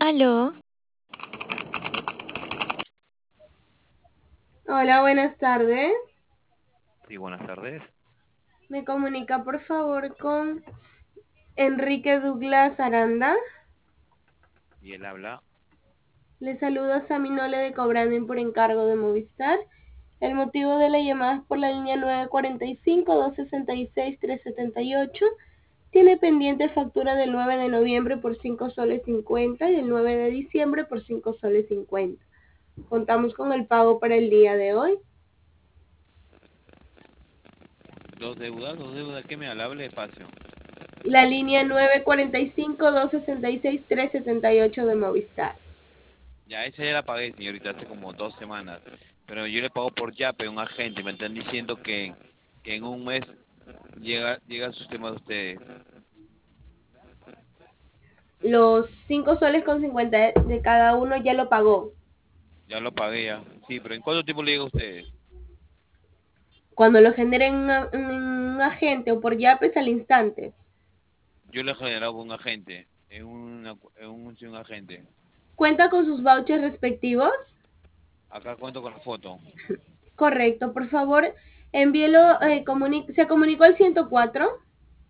Aló, Hola, buenas tardes. Sí, buenas tardes. ¿Me comunica por favor con Enrique Douglas Aranda? Y él habla. Le saluda Sami Nole de Cobrando por encargo de Movistar. El motivo de la llamada es por la línea 945-266-378. Tiene pendiente factura del 9 de noviembre por 5 soles 50 y del 9 de diciembre por 5 soles 50. Contamos con el pago para el día de hoy. Dos deudas, ¿qué me habla? Hable despacio. La línea 945-266-378 de Movistar. Ya, esa ya la pagué, señorita, hace como 2 semanas. Pero yo le pago por Yape, un agente. Me están diciendo que en un mes llega el sistema de ustedes. Los 5 soles con 50 de cada uno ya lo pagó. Ya lo pagué ya. Sí, pero ¿en cuánto tiempo le llega a ustedes? Cuando lo generen un agente o por Yapes al instante. Yo le he generado con un agente. En un agente. ¿Cuenta con sus vouchers respectivos? Acá cuento con la foto. Correcto, por favor, envíelo, se comunicó al 104.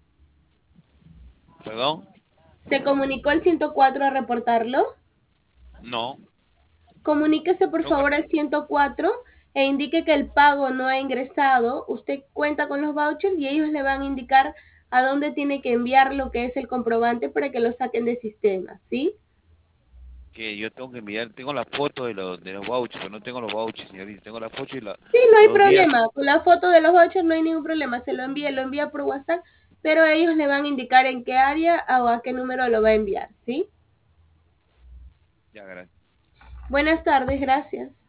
¿Perdón? Se comunicó al 104 a reportarlo. No. Comuníquese por Nunca. favor al 104 e indique que el pago no ha ingresado. Usted cuenta con los vouchers y ellos le van a indicar a dónde tiene que enviar lo que es el comprobante para que lo saquen del sistema, ¿sí? Que yo tengo que enviar. Tengo la foto de los vouchers, pero no tengo los vouchers, señorita. Tengo la foto y Sí, no hay los días. problema. Con la foto de los vouchers no hay ningún problema. Lo envía por WhatsApp, pero ellos le van a indicar en qué área o a qué número lo va a enviar, ¿sí? Ya, gracias. Buenas tardes, gracias.